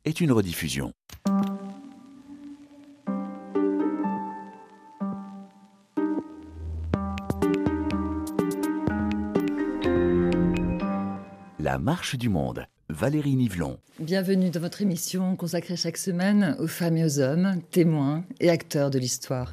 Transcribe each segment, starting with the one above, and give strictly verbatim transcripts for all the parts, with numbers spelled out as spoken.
est une rediffusion. La marche du monde, Valérie Nivelon. Bienvenue dans votre émission consacrée chaque semaine aux femmes et aux hommes, témoins et acteurs de l'histoire.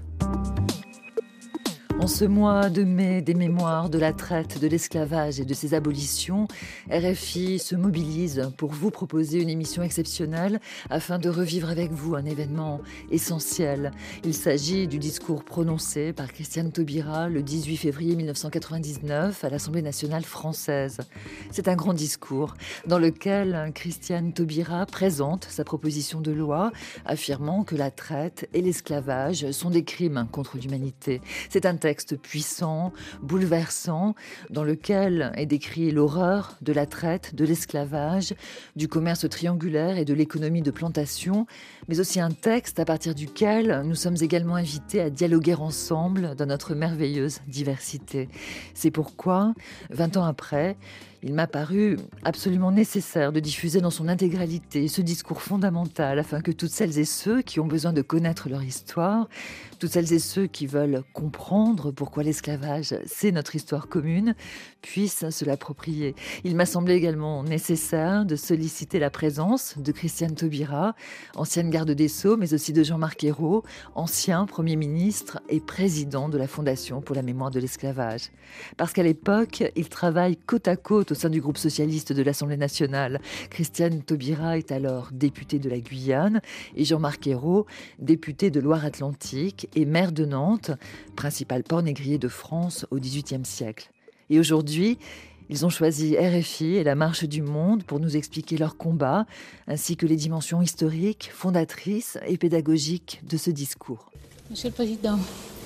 En ce mois de mai des mémoires de la traite, de l'esclavage et de ses abolitions, R F I se mobilise pour vous proposer une émission exceptionnelle afin de revivre avec vous un événement essentiel. Il s'agit du discours prononcé par Christiane Taubira le dix-huit février mille neuf cent quatre-vingt-dix-neuf à l'Assemblée nationale française. C'est un grand discours dans lequel Christiane Taubira présente sa proposition de loi affirmant que la traite et l'esclavage sont des crimes contre l'humanité. C'est un texte puissant, bouleversant, dans lequel est décrit l'horreur de la traite, de l'esclavage, du commerce triangulaire et de l'économie de plantation, mais aussi un texte à partir duquel nous sommes également invités à dialoguer ensemble dans notre merveilleuse diversité. C'est pourquoi, vingt ans après, il m'a paru absolument nécessaire de diffuser dans son intégralité ce discours fondamental afin que toutes celles et ceux qui ont besoin de connaître leur histoire, toutes celles et ceux qui veulent comprendre pourquoi l'esclavage, c'est notre histoire commune, puissent se l'approprier. Il m'a semblé également nécessaire de solliciter la présence de Christiane Taubira, ancienne garde des Sceaux, mais aussi de Jean-Marc Ayrault, ancien Premier ministre et président de la Fondation pour la mémoire de l'esclavage. Parce qu'à l'époque, ils travaillent côte à côte au sein du groupe socialiste de l'Assemblée nationale. Christiane Taubira est alors députée de la Guyane et Jean-Marc Ayrault, député de Loire-Atlantique et maire de Nantes, principal port négrier de France au dix-huitième siècle. Et aujourd'hui, ils ont choisi R F I et la Marche du Monde pour nous expliquer leur combat, ainsi que les dimensions historiques, fondatrices et pédagogiques de ce discours. Monsieur le Président,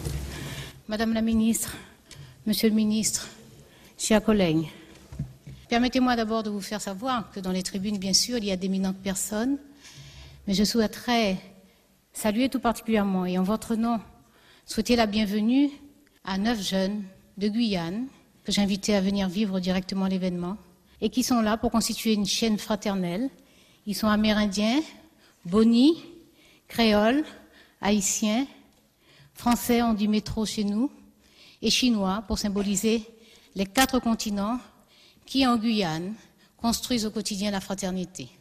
Madame la Ministre, Monsieur le Ministre, chers collègues, permettez-moi d'abord de vous faire savoir que dans les tribunes, bien sûr, il y a d'éminentes personnes, mais je souhaiterais saluer tout particulièrement et en votre nom, souhaiter la bienvenue à neuf jeunes de Guyane que j'ai invités à venir vivre directement l'événement et qui sont là pour constituer une chaîne fraternelle. Ils sont amérindiens, Boni, créoles, haïtiens, français, on dit métro chez nous, et chinois pour symboliser les quatre continents qui, en Guyane, construisent au quotidien la fraternité.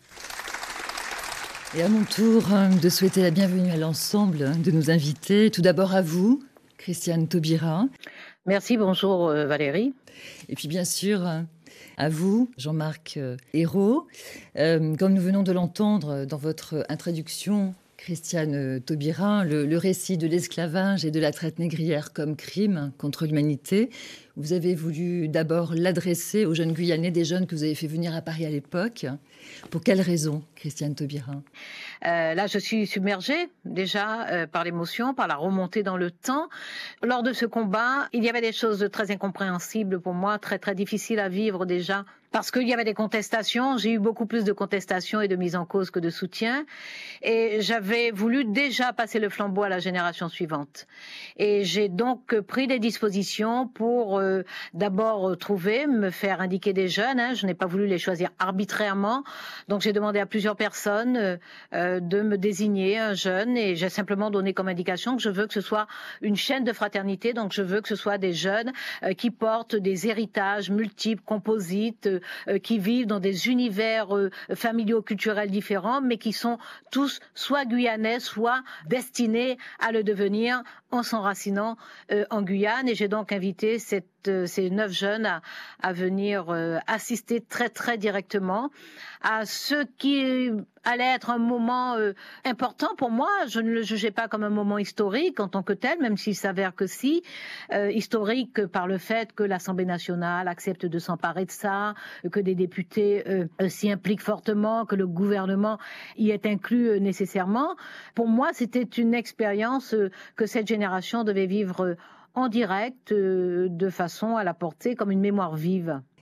Et à mon tour de souhaiter la bienvenue à l'ensemble de nos invités. Tout d'abord à vous, Christiane Taubira. Merci, bonjour Valérie. Et puis bien sûr à vous, Jean-Marc Ayrault. Euh, comme nous venons de l'entendre dans votre introduction, Christiane Taubira, le, le récit de l'esclavage et de la traite négrière comme crime contre l'humanité, vous avez voulu d'abord l'adresser aux jeunes Guyanais, des jeunes que vous avez fait venir à Paris à l'époque. Pour quelles raisons, Christiane Taubira ? Euh, là, je suis submergée déjà euh, par l'émotion, par la remontée dans le temps. Lors de ce combat, il y avait des choses très incompréhensibles pour moi, très très difficiles à vivre déjà, parce qu'il y avait des contestations. J'ai eu beaucoup plus de contestations et de mises en cause que de soutien. Et j'avais voulu déjà passer le flambeau à la génération suivante. Et j'ai donc pris des dispositions pour euh, d'abord trouver, me faire indiquer des jeunes. Hein. Je n'ai pas voulu les choisir arbitrairement. Donc j'ai demandé à plusieurs personnes euh, de me désigner un jeune et j'ai simplement donné comme indication que je veux que ce soit une chaîne de fraternité. Donc je veux que ce soit des jeunes euh, qui portent des héritages multiples, composites, euh, qui vivent dans des univers euh, familiaux, culturels différents, mais qui sont tous soit guyanais, soit destinés à le devenir en s'enracinant euh, en Guyane. Et j'ai donc invité cette, euh, ces neuf jeunes à, à venir euh, assister très très directement à ce qui allait être un moment euh, important pour moi. Je ne le jugeais pas comme un moment historique en tant que tel, même s'il s'avère que si. Euh, historique par le fait que l'Assemblée nationale accepte de s'emparer de ça, que des députés euh, s'y impliquent fortement, que le gouvernement y est inclus euh, nécessairement. Pour moi, c'était une expérience euh, que cette génération devait vivre euh, en direct, euh, de façon à la porter comme une mémoire vive.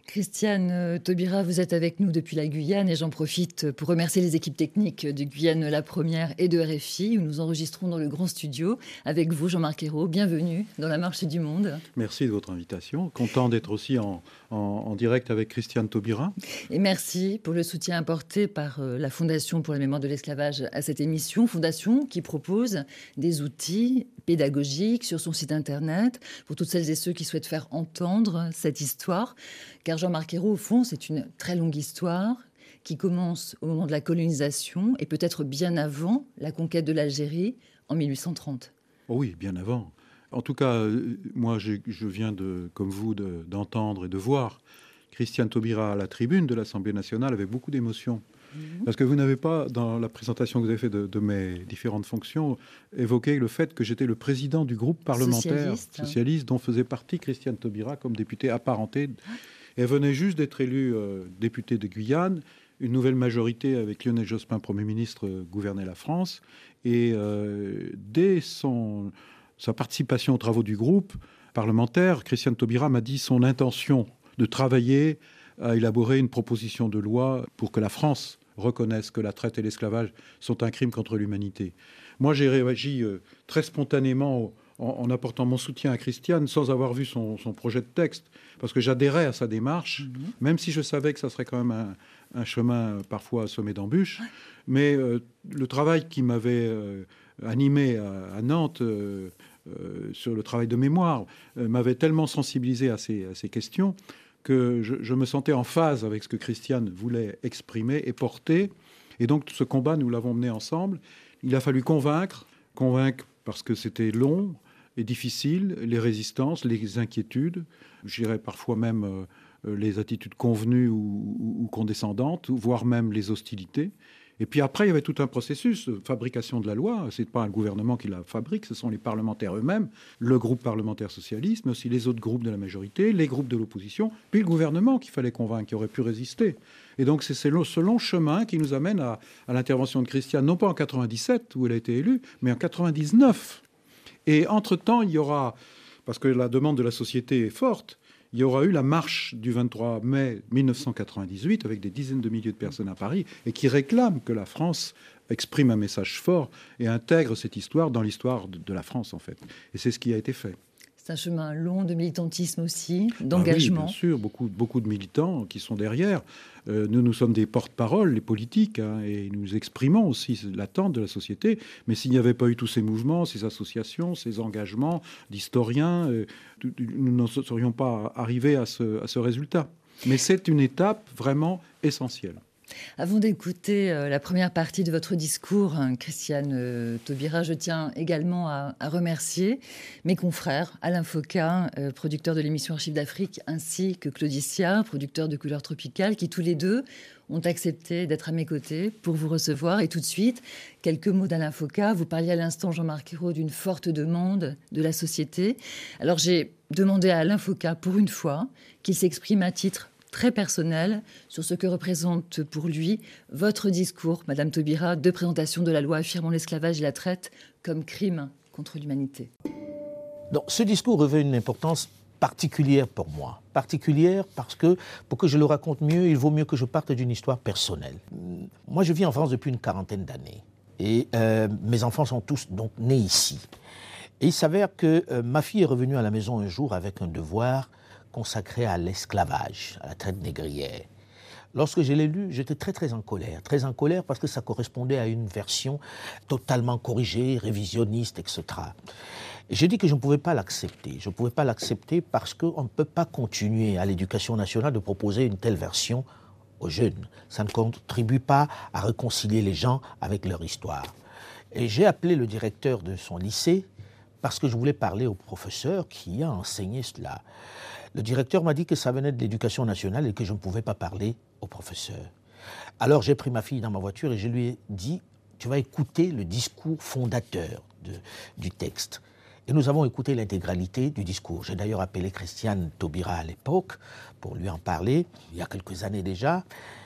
Christiane Taubira, vous êtes avec nous depuis la Guyane et j'en profite pour remercier les équipes techniques de Guyane La Première et de R F I où nous enregistrons dans le grand studio avec vous, Jean-Marc Ayrault. Bienvenue dans la Marche du Monde. Merci de votre invitation. Content d'être aussi en, en, en direct avec Christiane Taubira. Et merci pour le soutien apporté par la Fondation pour la mémoire de l'esclavage à cette émission. Fondation qui propose des outils pédagogiques sur son site internet pour toutes celles et ceux qui souhaitent faire entendre cette histoire. Car Jean-Marc Ayrault, au fond, c'est une très longue histoire qui commence au moment de la colonisation et peut-être bien avant la conquête de l'Algérie en mille huit cent trente. Oh oui, bien avant. En tout cas, moi, je, je viens, de, comme vous, de, d'entendre et de voir Christiane Taubira à la tribune de l'Assemblée nationale avec beaucoup d'émotion. Mmh. Parce que vous n'avez pas, dans la présentation que vous avez faite de, de mes différentes fonctions, évoqué le fait que j'étais le président du groupe parlementaire socialiste, socialiste dont faisait partie Christiane Taubira comme députée apparentée. Elle venait juste d'être élue euh, députée de Guyane. Une nouvelle majorité avec Lionel Jospin, Premier ministre, euh, gouvernait la France. Et euh, dès son, sa participation aux travaux du groupe parlementaire, Christiane Taubira m'a dit son intention de travailler à élaborer une proposition de loi pour que la France reconnaisse que la traite et l'esclavage sont un crime contre l'humanité. Moi, j'ai réagi euh, très spontanément en, en apportant mon soutien à Christiane sans avoir vu son, son projet de texte, parce que j'adhérais à sa démarche, mmh. même si je savais que ça serait quand même un, un chemin parfois semé d'embûches. Mais euh, le travail qui m'avait euh, animé à, à Nantes euh, euh, sur le travail de mémoire euh, m'avait tellement sensibilisé à ces, à ces questions que je, je me sentais en phase avec ce que Christiane voulait exprimer et porter. Et donc ce combat, nous l'avons mené ensemble. Il a fallu convaincre, convaincre parce que c'était long et difficile, les résistances, les inquiétudes, je dirais parfois même euh, les attitudes convenues ou, ou, ou condescendantes, voire même les hostilités. Et puis après, il y avait tout un processus de fabrication de la loi. Ce n'est pas un gouvernement qui la fabrique, ce sont les parlementaires eux-mêmes, le groupe parlementaire socialiste, mais aussi les autres groupes de la majorité, les groupes de l'opposition, puis le gouvernement qu'il fallait convaincre, qui aurait pu résister. Et donc c'est ce long chemin qui nous amène à, à l'intervention de Christiane, non pas en quatre-vingt-dix-sept, où elle a été élue, mais en quatre-vingt-dix-neuf. Et entre-temps, il y aura, parce que la demande de la société est forte, il y aura eu la marche du vingt-trois mai mille neuf cent quatre-vingt-dix-huit avec des dizaines de milliers de personnes à Paris et qui réclament que la France exprime un message fort et intègre cette histoire dans l'histoire de la France, en fait. Et c'est ce qui a été fait. C'est un chemin long de militantisme aussi, d'engagement. Ah oui, bien sûr, beaucoup, beaucoup de militants qui sont derrière. Euh, nous, nous sommes des porte-parole, les politiques, hein, et nous exprimons aussi l'attente de la société. Mais s'il n'y avait pas eu tous ces mouvements, ces associations, ces engagements d'historiens, euh, nous n'en serions pas arrivés à ce, à ce résultat. Mais c'est une étape vraiment essentielle. Avant d'écouter euh, la première partie de votre discours, hein, Christiane euh, Taubira, je tiens également à, à remercier mes confrères, Alain Foka, euh, producteur de l'émission Archives d'Afrique, ainsi que Claudicia, producteur de Couleurs Tropicales, qui tous les deux ont accepté d'être à mes côtés pour vous recevoir. Et tout de suite, quelques mots d'Alain Foka. Vous parliez à l'instant, Jean-Marc Ayrault, d'une forte demande de la société. Alors j'ai demandé à Alain Foka, pour une fois, qu'il s'exprime à titre très personnel sur ce que représente pour lui votre discours, Madame Taubira, de présentation de la loi affirmant l'esclavage et la traite comme crime contre l'humanité. Donc, ce discours revêt une importance particulière pour moi. Particulière parce que, pour que je le raconte mieux, il vaut mieux que je parte d'une histoire personnelle. Moi, je vis en France depuis une quarantaine d'années. Et euh, mes enfants sont tous donc nés ici. Et il s'avère que euh, ma fille est revenue à la maison un jour avec un devoir consacré à l'esclavage, à la traite négrière. Lorsque je l'ai lu, j'étais très très en colère. Très en colère parce que ça correspondait à une version totalement corrigée, révisionniste, et cetera. Et j'ai dit que je ne pouvais pas l'accepter. Je ne pouvais pas l'accepter parce qu'on ne peut pas continuer à l'éducation nationale de proposer une telle version aux jeunes. Ça ne contribue pas à réconcilier les gens avec leur histoire. Et j'ai appelé le directeur de son lycée parce que je voulais parler au professeur qui a enseigné cela. Le directeur m'a dit que ça venait de l'éducation nationale et que je ne pouvais pas parler au professeur. Alors j'ai pris ma fille dans ma voiture et je lui ai dit « Tu vas écouter le discours fondateur de, du texte ». Et nous avons écouté l'intégralité du discours. J'ai d'ailleurs appelé Christiane Taubira à l'époque pour lui en parler, il y a quelques années déjà.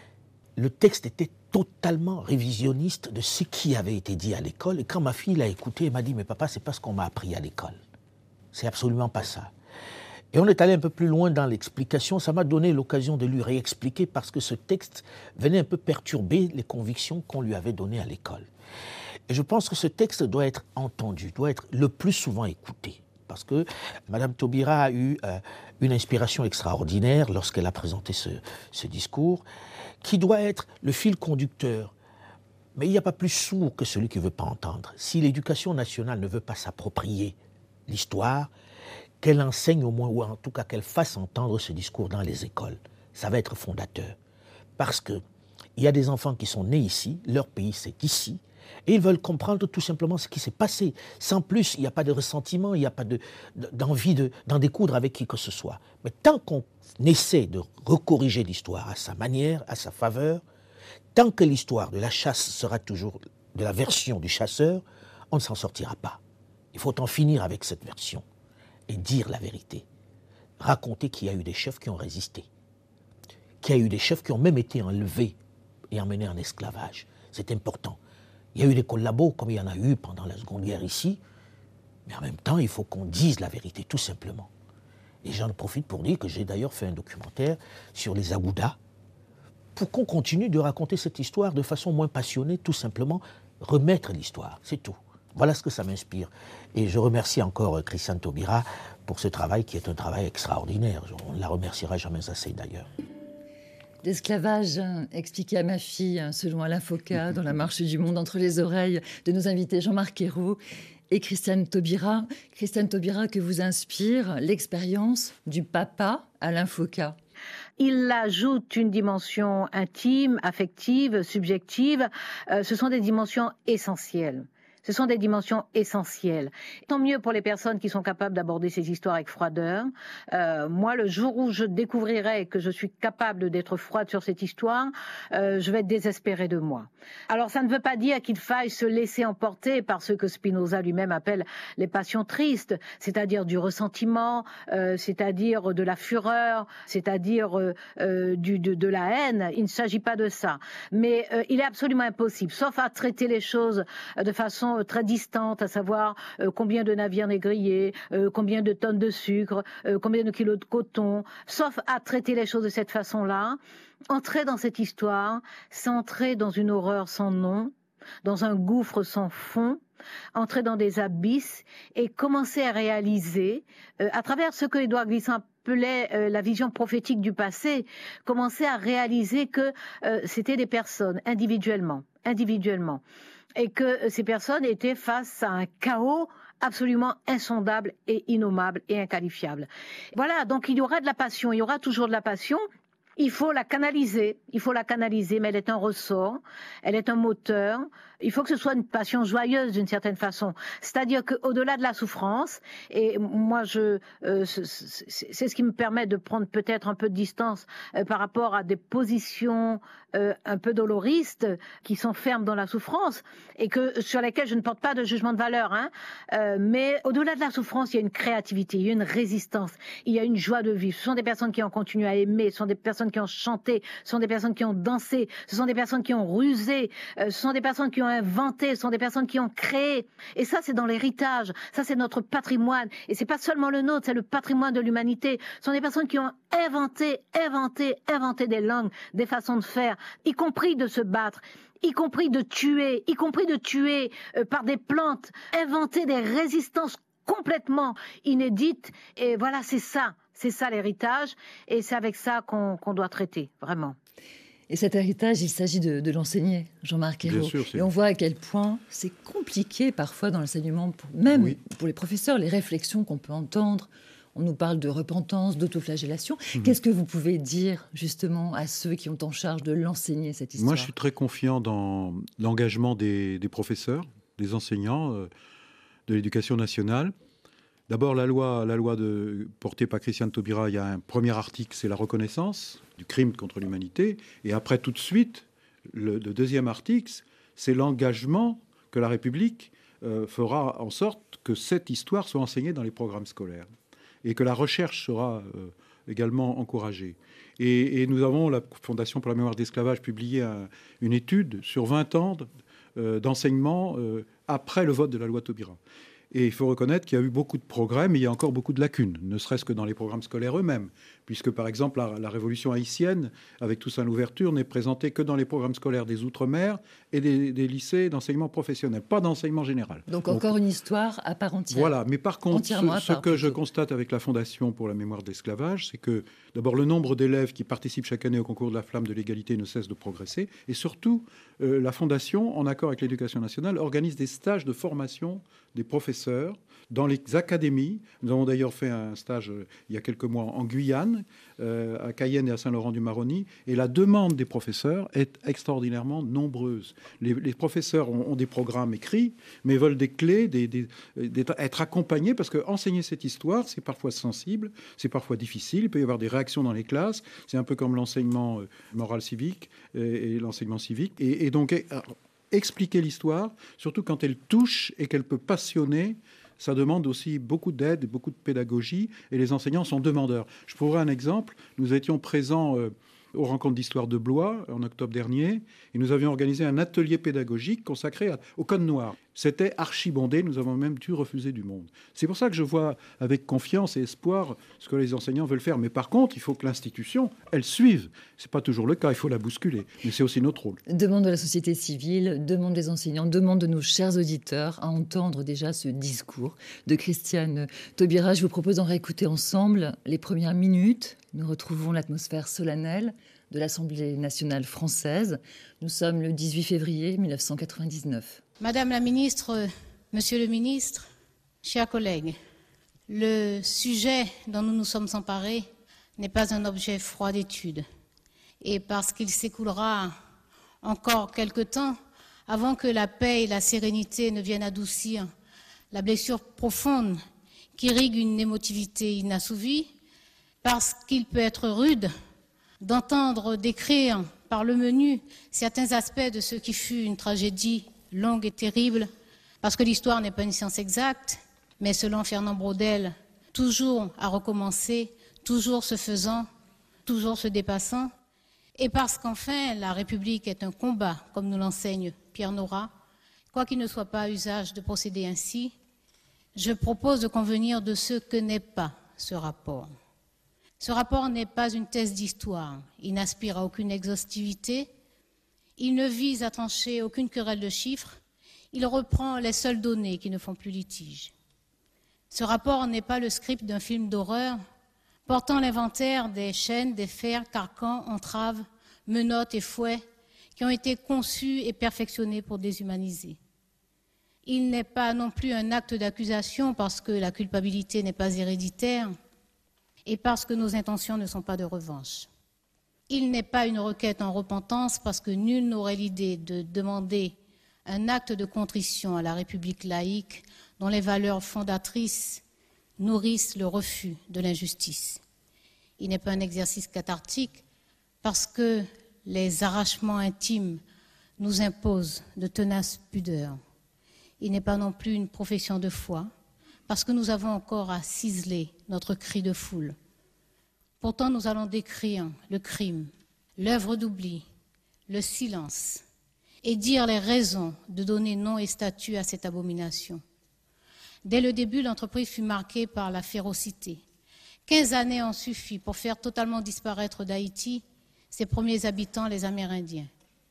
Le texte était totalement révisionniste de ce qui avait été dit à l'école. Et quand ma fille l'a écouté, elle m'a dit « Mais papa, c'est pas ce qu'on m'a appris à l'école. C'est absolument pas ça. » Et on est allé un peu plus loin dans l'explication. Ça m'a donné l'occasion de lui réexpliquer parce que ce texte venait un peu perturber les convictions qu'on lui avait données à l'école. Et je pense que ce texte doit être entendu, doit être le plus souvent écouté. Parce que Mme Taubira a eu euh, une inspiration extraordinaire lorsqu'elle a présenté ce, ce discours, qui doit être le fil conducteur. Mais il n'y a pas plus sourd que celui qui ne veut pas entendre. Si l'éducation nationale ne veut pas s'approprier l'histoire, qu'elle enseigne au moins, ou en tout cas qu'elle fasse entendre ce discours dans les écoles. Ça va être fondateur. Parce qu'il y a des enfants qui sont nés ici, leur pays c'est ici, et ils veulent comprendre tout simplement ce qui s'est passé. Sans plus, il n'y a pas de ressentiment, il n'y a pas de, d'envie de, d'en découdre avec qui que ce soit. Mais tant qu'on essaie de recorriger l'histoire à sa manière, à sa faveur, tant que l'histoire de la chasse sera toujours de la version du chasseur, on ne s'en sortira pas. Il faut en finir avec cette version et dire la vérité. Raconter qu'il y a eu des chefs qui ont résisté, qu'il y a eu des chefs qui ont même été enlevés et emmenés en esclavage. C'est important. Il y a eu des collabos, comme il y en a eu pendant la Seconde Guerre ici, mais en même temps, il faut qu'on dise la vérité, tout simplement. Et j'en profite pour dire que j'ai d'ailleurs fait un documentaire sur les Agoudas, pour qu'on continue de raconter cette histoire de façon moins passionnée, tout simplement, remettre l'histoire, c'est tout. Voilà ce que ça m'inspire. Et je remercie encore Christiane Taubira pour ce travail qui est un travail extraordinaire. On ne la remerciera jamais assez d'ailleurs. L'esclavage expliqué à ma fille, selon Alain Foka, dans La marche du monde entre les oreilles de nos invités Jean-Marc Ayrault et Christiane Taubira. Christiane Taubira, que vous inspire l'expérience du papa Alain Foka? Il ajoute une dimension intime, affective, subjective. Euh, ce sont des dimensions essentielles. Ce sont des dimensions essentielles. Tant mieux pour les personnes qui sont capables d'aborder ces histoires avec froideur. Euh, moi, le jour où je découvrirai que je suis capable d'être froide sur cette histoire, euh, je vais être désespérée de moi. Alors, ça ne veut pas dire qu'il faille se laisser emporter par ce que Spinoza lui-même appelle les passions tristes, c'est-à-dire du ressentiment, euh, c'est-à-dire de la fureur, c'est-à-dire euh, euh, du, de, de la haine. Il ne s'agit pas de ça. Mais euh, il est absolument impossible, sauf à traiter les choses de façon très distante, à savoir euh, combien de navires négriers, euh, combien de tonnes de sucre, euh, combien de kilos de coton, sauf à traiter les choses de cette façon-là. Entrer dans cette histoire, c'est entrer dans une horreur sans nom, dans un gouffre sans fond, entrer dans des abysses et commencer à réaliser, euh, à travers ce que Édouard Glissant appelait euh, la vision prophétique du passé, commencer à réaliser que euh, c'était des personnes individuellement, individuellement. Et que ces personnes étaient face à un chaos absolument insondable et innommable et inqualifiable. Voilà, donc il y aura de la passion, il y aura toujours de la passion. Il faut la canaliser, il faut la canaliser, mais elle est un ressort, elle est un moteur. Il faut que ce soit une passion joyeuse d'une certaine façon. C'est-à-dire qu'au-delà de la souffrance, et moi, je, euh, c'est ce qui me permet de prendre peut-être un peu de distance euh, par rapport à des positions euh, un peu doloristes qui sont fermes dans la souffrance et que, sur lesquelles je ne porte pas de jugement de valeur. Hein, euh, mais au-delà de la souffrance, il y a une créativité, il y a une résistance, il y a une joie de vivre. Ce sont des personnes qui ont continué à aimer, ce sont des personnes qui ont chanté, ce sont des personnes qui ont dansé, ce sont des personnes qui ont rusé, euh, ce sont des personnes qui ont inventé, ce sont des personnes qui ont créé. Et ça, c'est dans l'héritage. Ça, c'est notre patrimoine. Et c'est pas seulement le nôtre, c'est le patrimoine de l'humanité. Ce sont des personnes qui ont inventé, inventé, inventé des langues, des façons de faire, y compris de se battre, y compris de tuer, y compris de tuer euh, par des plantes, inventer des résistances complètement inédites. Et voilà, c'est ça. C'est ça l'héritage. Et c'est avec ça qu'on qu'on doit traiter, vraiment. Et cet héritage, il s'agit de, de l'enseigner, Jean-Marc Ayrault. Et on voit à quel point c'est compliqué parfois dans l'enseignement, pour, même oui. pour les professeurs, les réflexions qu'on peut entendre. On nous parle de repentance, d'autoflagellation. Mmh. Qu'est-ce que vous pouvez dire justement à ceux qui ont en charge de l'enseigner, cette histoire? Moi, je suis très confiant dans l'engagement des, des professeurs, des enseignants euh, de l'éducation nationale. D'abord, la loi, la loi de, portée par Christiane Taubira, il y a un premier article, c'est la reconnaissance du crime contre l'humanité. Et après, tout de suite, le, le deuxième article, c'est l'engagement que la République euh, fera en sorte que cette histoire soit enseignée dans les programmes scolaires et que la recherche sera euh, également encouragée. Et, et nous avons, la Fondation pour la mémoire de l'esclavage, publié un, une étude sur vingt ans euh, d'enseignement euh, après le vote de la loi Taubira. Et il faut reconnaître qu'il y a eu beaucoup de progrès, mais il y a encore beaucoup de lacunes, ne serait-ce que dans les programmes scolaires eux-mêmes. Puisque, par exemple, la, la révolution haïtienne, avec Toussaint Louverture, n'est présentée que dans les programmes scolaires des Outre-mer et des, des lycées d'enseignement professionnel, pas d'enseignement général. Donc, Donc encore une histoire à part entière. Voilà, mais par contre, ce, part, ce que plutôt. je constate avec la Fondation pour la mémoire de l'esclavage, c'est que, d'abord, le nombre d'élèves qui participent chaque année au concours de la flamme de l'égalité ne cesse de progresser. Et surtout, euh, la Fondation, en accord avec l'Éducation nationale, organise des stages de formation des professeurs dans les académies. Nous avons d'ailleurs fait un stage euh, il y a quelques mois en Guyane, euh, à Cayenne et à Saint-Laurent-du-Maroni. Et la demande des professeurs est extraordinairement nombreuse. Les, les professeurs ont, ont des programmes écrits, mais veulent des clés, des, des, des, être accompagnés, parce que enseigner cette histoire, c'est parfois sensible, c'est parfois difficile. Il peut y avoir des réactions dans les classes. C'est un peu comme l'enseignement euh, moral civique et, et l'enseignement civique. Et, et donc, alors, expliquer l'histoire, surtout quand elle touche et qu'elle peut passionner, ça demande aussi beaucoup d'aide et beaucoup de pédagogie, et les enseignants sont demandeurs. Je pourrais un exemple. Nous étions présents euh, aux rencontres d'histoire de Blois en octobre dernier, et nous avions organisé un atelier pédagogique consacré à, au Code noir. C'était archibondé, nous avons même dû refuser du monde. C'est pour ça que je vois avec confiance et espoir ce que les enseignants veulent faire. Mais par contre, il faut que l'institution, elle suive. Ce n'est pas toujours le cas, il faut la bousculer. Mais c'est aussi notre rôle. Demande de la société civile, demande des enseignants, demande de nos chers auditeurs à entendre déjà ce discours de Christiane Taubira. Je vous propose d'en réécouter ensemble les premières minutes. Nous retrouvons l'atmosphère solennelle de l'Assemblée nationale française. Nous sommes le dix-huit février mille neuf cent quatre-vingt-dix-neuf. Madame la ministre, monsieur le ministre, chers collègues, le sujet dont nous nous sommes emparés n'est pas un objet froid d'étude. Et parce qu'il s'écoulera encore quelque temps avant que la paix et la sérénité ne viennent adoucir la blessure profonde qui irrigue une émotivité inassouvie, parce qu'il peut être rude d'entendre décrire par le menu certains aspects de ce qui fut une tragédie longue et terrible, parce que l'histoire n'est pas une science exacte, mais selon Fernand Braudel, toujours à recommencer, toujours se faisant, toujours se dépassant, et parce qu'enfin la République est un combat, comme nous l'enseigne Pierre Nora, quoi qu'il ne soit pas usage de procéder ainsi, je propose de convenir de ce que n'est pas ce rapport. Ce rapport n'est pas une thèse d'histoire, il n'aspire à aucune exhaustivité, il ne vise à trancher aucune querelle de chiffres, il reprend les seules données qui ne font plus litige. Ce rapport n'est pas le script d'un film d'horreur portant l'inventaire des chaînes, des fers, carcans, entraves, menottes et fouets qui ont été conçus et perfectionnés pour déshumaniser. Il n'est pas non plus un acte d'accusation parce que la culpabilité n'est pas héréditaire et parce que nos intentions ne sont pas de revanche. Il n'est pas une requête en repentance parce que nul n'aurait l'idée de demander un acte de contrition à la République laïque dont les valeurs fondatrices nourrissent le refus de l'injustice. Il n'est pas un exercice cathartique parce que les arrachements intimes nous imposent de tenaces pudeurs. Il n'est pas non plus une profession de foi parce que nous avons encore à ciseler notre cri de foule. Pourtant, nous allons décrire le crime, l'œuvre d'oubli, le silence, et dire les raisons de donner nom et statut à cette abomination. Dès le début, l'entreprise fut marquée par la férocité. Quinze années ont suffi pour faire totalement disparaître d'Haïti ses premiers habitants, les Amérindiens.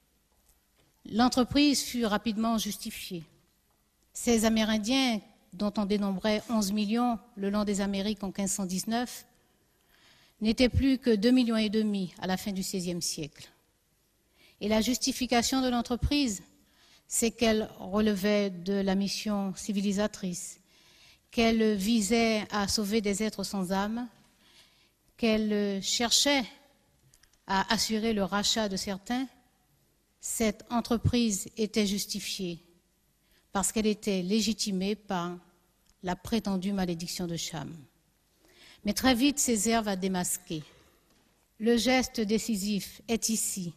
L'entreprise fut rapidement justifiée. Ces Amérindiens, dont on dénombrait onze millions le long des Amériques en quinze cent dix-neuf, n'étaient plus que deux millions et demi à la fin du seizième siècle. Et la justification de l'entreprise, c'est qu'elle relevait de la mission civilisatrice, qu'elle visait à sauver des êtres sans âme, qu'elle cherchait à assurer le rachat de certains. Cette entreprise était justifiée parce qu'elle était légitimée par la prétendue malédiction de Cham. Mais très vite, Césaire va démasquer. Le geste décisif est ici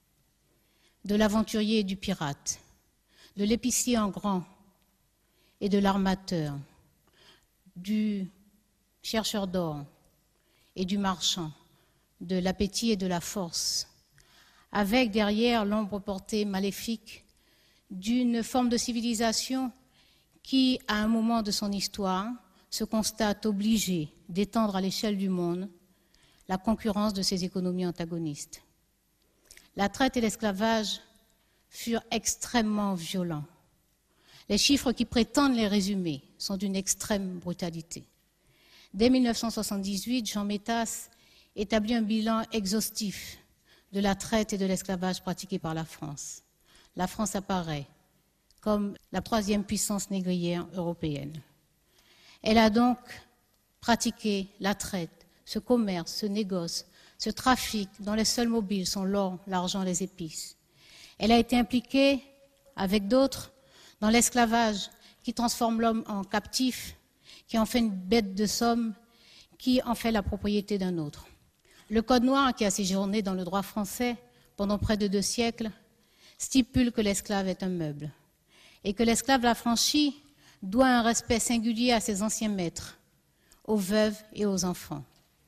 de l'aventurier et du pirate, de l'épicier en grand et de l'armateur, du chercheur d'or et du marchand, de l'appétit et de la force, avec derrière l'ombre portée maléfique d'une forme de civilisation qui, à un moment de son histoire, se constate obligé d'étendre à l'échelle du monde la concurrence de ses économies antagonistes. La traite et l'esclavage furent extrêmement violents. Les chiffres qui prétendent les résumer sont d'une extrême brutalité. Dès mille neuf cent soixante-dix-huit, Jean Métas établit un bilan exhaustif de la traite et de l'esclavage pratiqués par la France. La France apparaît comme la troisième puissance négrière européenne. Elle a donc pratiqué la traite, ce commerce, ce négoce, ce trafic dont les seuls mobiles sont l'or, l'argent, les épices. Elle a été impliquée, avec d'autres, dans l'esclavage qui transforme l'homme en captif, qui en fait une bête de somme, qui en fait la propriété d'un autre. Le Code noir, qui a séjourné dans le droit français pendant près de deux siècles, stipule que l'esclave est un meuble et que l'esclave affranchi doit un respect singulier à ses anciens maîtres, aux veuves et aux enfants.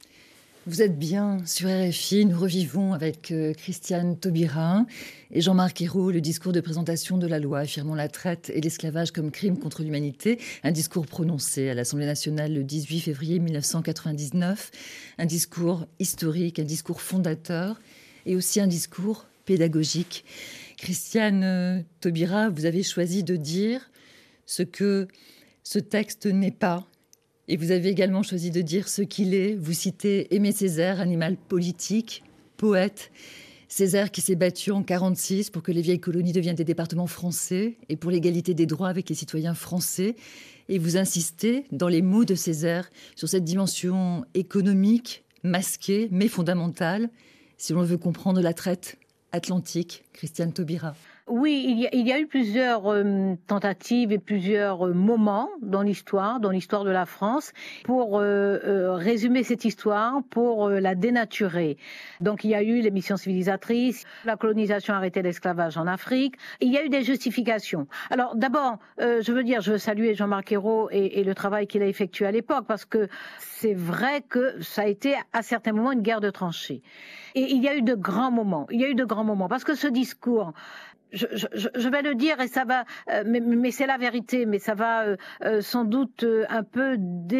Vous êtes bien sur R F I, nous revivons avec euh, Christiane Taubira et Jean-Marc Ayrault le discours de présentation de la loi affirmant la traite et l'esclavage comme crime contre l'humanité, un discours prononcé à l'Assemblée nationale le dix-huit février mille neuf cent quatre-vingt-dix-neuf, un discours historique, un discours fondateur et aussi un discours pédagogique. Christiane euh, Taubira, vous avez choisi de dire ce que ce texte n'est pas. Et vous avez également choisi de dire ce qu'il est. Vous citez Aimé Césaire, animal politique, poète. Césaire qui s'est battu en mille neuf cent quarante-six pour que les vieilles colonies deviennent des départements français et pour l'égalité des droits avec les citoyens français. Et vous insistez, dans les mots de Césaire, sur cette dimension économique, masquée, mais fondamentale, si l'on veut comprendre la traite atlantique. Christiane Taubira. Oui, il y, a, il y a eu plusieurs euh, tentatives et plusieurs euh, moments dans l'histoire, dans l'histoire de la France, pour euh, euh, résumer cette histoire, pour euh, la dénaturer. Donc il y a eu les missions civilisatrices, la colonisation a arrêté l'esclavage en Afrique, il y a eu des justifications. Alors d'abord, euh, je veux dire, je veux saluer Jean-Marc Ayrault et, et le travail qu'il a effectué à l'époque, parce que c'est vrai que ça a été à certains moments une guerre de tranchées. Et il y a eu de grands moments, il y a eu de grands moments, parce que ce discours... Je, je, je vais le dire et ça va, euh, mais, mais c'est la vérité, mais ça va euh, euh, sans doute euh, un peu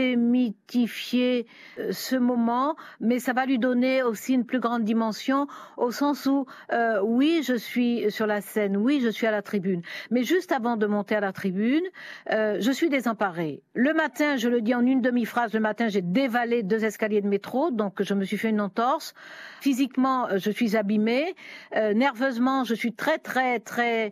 démythifier euh, ce moment, mais ça va lui donner aussi une plus grande dimension au sens où, euh, oui, je suis sur la scène, oui, je suis à la tribune, mais juste avant de monter à la tribune, euh, je suis désemparée. Le matin, je le dis en une demi-phrase, le matin, j'ai dévalé deux escaliers de métro, donc je me suis fait une entorse. Physiquement, je suis abîmée. Euh, nerveusement, je suis très, très, très,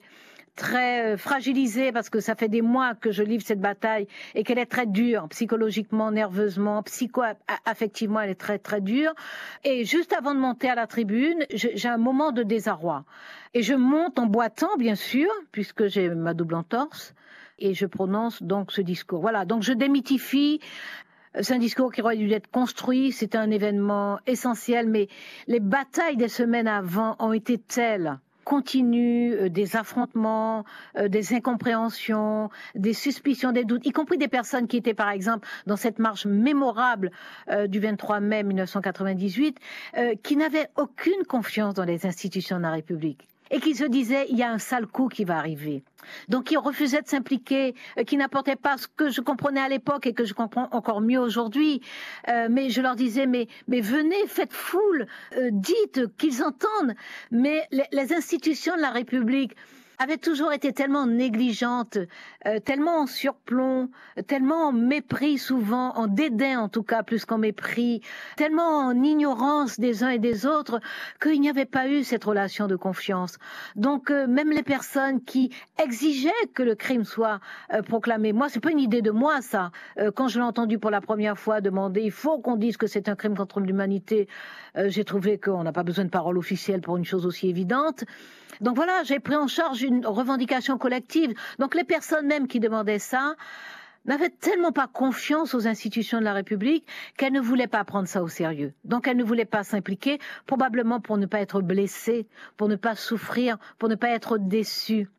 très fragilisée parce que ça fait des mois que je livre cette bataille et qu'elle est très dure, psychologiquement, nerveusement, psycho-affectivement, elle est très, très dure. Et juste avant de monter à la tribune, j'ai un moment de désarroi. Et je monte en boitant, bien sûr, puisque j'ai ma double entorse, et je prononce donc ce discours. Voilà, donc je démythifie. C'est un discours qui aurait dû être construit, c'était un événement essentiel, mais les batailles des semaines avant ont été telles, continues, euh, des affrontements, euh, des incompréhensions, des suspicions, des doutes, y compris des personnes qui étaient par exemple dans cette marche mémorable euh, du vingt-trois mai mille neuf cent quatre-vingt-dix-huit, euh, qui n'avaient aucune confiance dans les institutions de la République. Et qui se disaient, il y a un sale coup qui va arriver. Donc, qui refusaient de s'impliquer, euh, qui n'apportaient pas ce que je comprenais à l'époque et que je comprends encore mieux aujourd'hui. Euh, mais je leur disais, mais, mais venez, faites foule, euh, dites qu'ils entendent. Mais les, les institutions de la République avaient toujours été tellement négligentes, euh, tellement en surplomb, tellement en mépris souvent, en dédain en tout cas plus qu'en mépris, tellement en ignorance des uns et des autres qu'il n'y avait pas eu cette relation de confiance. Donc euh, même les personnes qui exigeaient que le crime soit euh, proclamé, moi c'est pas une idée de moi ça, euh, quand je l'ai entendu pour la première fois demander il faut qu'on dise que c'est un crime contre l'humanité, euh, j'ai trouvé qu'on n'a pas besoin de parole officielle pour une chose aussi évidente. Donc voilà, j'ai pris en charge une revendication collective. Donc les personnes même qui demandaient ça n'avaient tellement pas confiance aux institutions de la République qu'elles ne voulaient pas prendre ça au sérieux. Donc elles ne voulaient pas s'impliquer, probablement pour ne pas être blessées, pour ne pas souffrir, pour ne pas être déçues.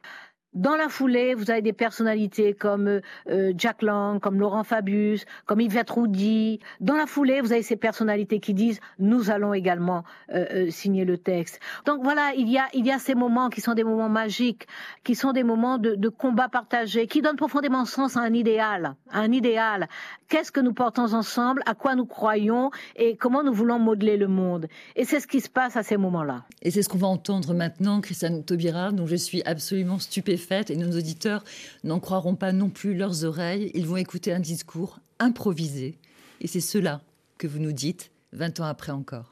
Dans la foulée, vous avez des personnalités comme euh, Jack Lang, comme Laurent Fabius, comme Yvette Roudy. Dans la foulée, vous avez ces personnalités qui disent « nous allons également euh, euh, signer le texte ». Donc voilà, il y a, il y a ces moments qui sont des moments magiques, qui sont des moments de, de combat partagé, qui donnent profondément sens à un idéal. À un idéal. Qu'est-ce que nous portons ensemble, à quoi nous croyons et comment nous voulons modeler le monde. Et c'est ce qui se passe à ces moments-là. Et c'est ce qu'on va entendre maintenant, Christiane Taubira, dont je suis absolument stupéfaite. Et nos auditeurs n'en croiront pas non plus leurs oreilles. Ils vont écouter un discours improvisé. Et c'est cela que vous nous dites vingt ans après encore.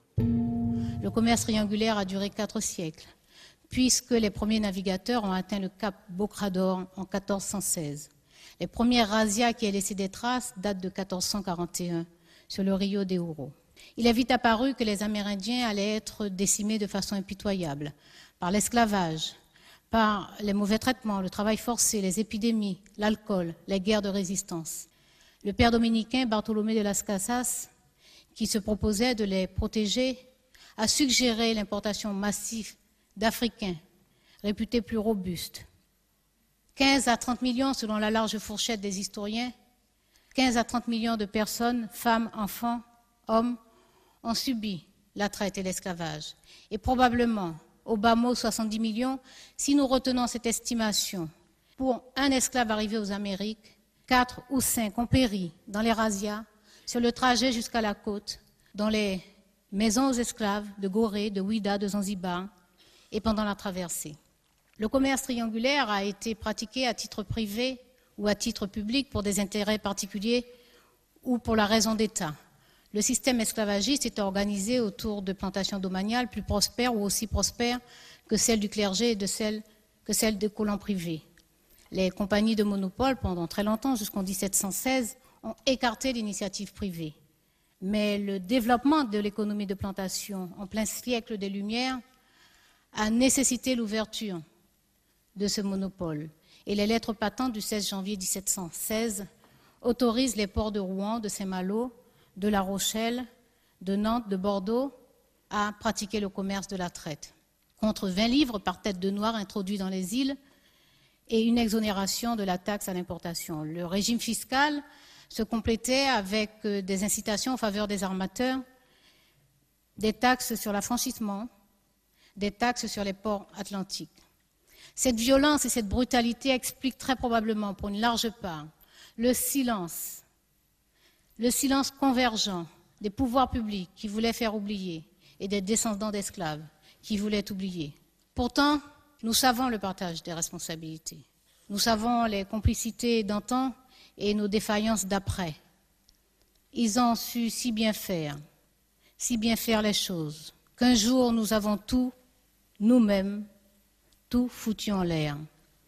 Le commerce triangulaire a duré quatre siècles, puisque les premiers navigateurs ont atteint le cap Bocrador en quatorze cent seize. Les premières razzias qui aient laissé des traces datent de quatorze cent quarante et un sur le Rio de Ouro. Il est vite apparu que les Amérindiens allaient être décimés de façon impitoyable par l'esclavage, par les mauvais traitements, le travail forcé, les épidémies, l'alcool, les guerres de résistance. Le père dominicain Bartolomé de las Casas, qui se proposait de les protéger, a suggéré l'importation massive d'Africains réputés plus robustes. quinze à trente millions, selon la large fourchette des historiens, quinze à trente millions de personnes, femmes, enfants, hommes, ont subi la traite et l'esclavage. Et probablement, au bas mot, soixante-dix millions, si nous retenons cette estimation. Pour un esclave arrivé aux Amériques, quatre ou cinq ont péri dans les razzias, sur le trajet jusqu'à la côte, dans les maisons aux esclaves de Gorée, de Ouida, de Zanzibar, et pendant la traversée. Le commerce triangulaire a été pratiqué à titre privé ou à titre public pour des intérêts particuliers ou pour la raison d'État. Le système esclavagiste était organisé autour de plantations domaniales plus prospères ou aussi prospères que celles du clergé et de celles, que celles des colons privés. Les compagnies de monopole, pendant très longtemps, jusqu'en dix-sept cent seize, ont écarté l'initiative privée. Mais le développement de l'économie de plantation en plein siècle des Lumières a nécessité l'ouverture de ce monopole. Et les lettres patentes du seize janvier dix-sept cent seize autorisent les ports de Rouen, de Saint-Malo, de La Rochelle, de Nantes, de Bordeaux, à pratiquer le commerce de la traite, contre vingt livres par tête de noir introduits dans les îles et une exonération de la taxe à l'importation. Le régime fiscal se complétait avec des incitations en faveur des armateurs, des taxes sur l'affranchissement, des taxes sur les ports atlantiques. Cette violence et cette brutalité expliquent très probablement, pour une large part, le silence Le silence convergent des pouvoirs publics qui voulaient faire oublier et des descendants d'esclaves qui voulaient oublier. Pourtant, nous savons le partage des responsabilités. Nous savons les complicités d'antan et nos défaillances d'après. Ils ont su si bien faire, si bien faire les choses, qu'un jour nous avons tout, nous-mêmes, tout foutu en l'air.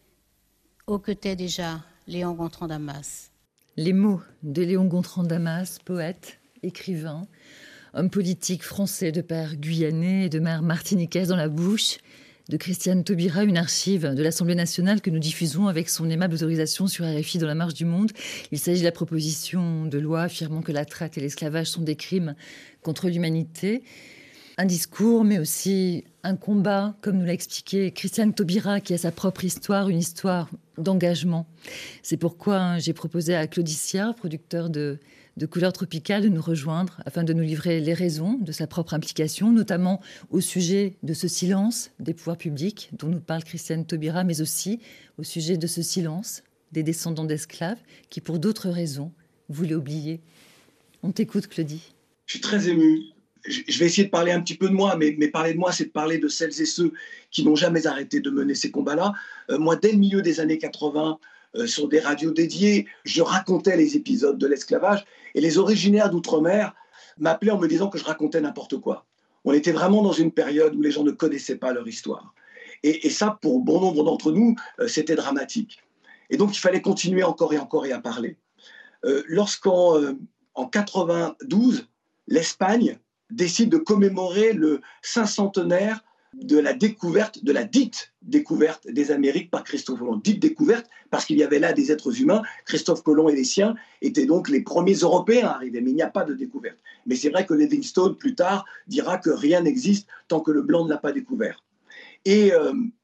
Ô que t'es déjà Léon Gontran Damas. Les mots de Léon Gontran Damas, poète, écrivain, homme politique français de père guyanais et de mère martiniquaise dans la bouche, de Christiane Taubira, une archive de l'Assemblée nationale que nous diffusons avec son aimable autorisation sur R F I dans la marche du monde. Il s'agit de la proposition de loi affirmant que la traite et l'esclavage sont des crimes contre l'humanité. Un discours, mais aussi un combat, comme nous l'a expliqué Christiane Taubira, qui a sa propre histoire, une histoire d'engagement. C'est pourquoi j'ai proposé à Claudicia, producteur de, de Couleurs Tropicales, de nous rejoindre afin de nous livrer les raisons de sa propre implication, notamment au sujet de ce silence des pouvoirs publics dont nous parle Christiane Taubira, mais aussi au sujet de ce silence des descendants d'esclaves qui, pour d'autres raisons, voulaient oublier. On t'écoute, Claudie. Je suis très ému. Je vais essayer de parler un petit peu de moi, mais, mais parler de moi, c'est de parler de celles et ceux qui n'ont jamais arrêté de mener ces combats-là. Euh, moi, dès le milieu des années quatre-vingts, euh, sur des radios dédiées, je racontais les épisodes de l'esclavage et les originaires d'outre-mer m'appelaient en me disant que je racontais n'importe quoi. On était vraiment dans une période où les gens ne connaissaient pas leur histoire. Et, et ça, pour bon nombre d'entre nous, euh, c'était dramatique. Et donc, il fallait continuer encore et encore et à parler. Euh, lorsqu'en euh, en quatre-vingt-douze, l'Espagne décide de commémorer le cinquantenaire de la découverte, de la dite découverte des Amériques par Christophe Colomb. Dite découverte parce qu'il y avait là des êtres humains. Christophe Colomb et les siens étaient donc les premiers Européens à arriver, mais il n'y a pas de découverte. Mais c'est vrai que Livingstone, plus tard, dira que rien n'existe tant que le blanc ne l'a pas découvert. Et euh,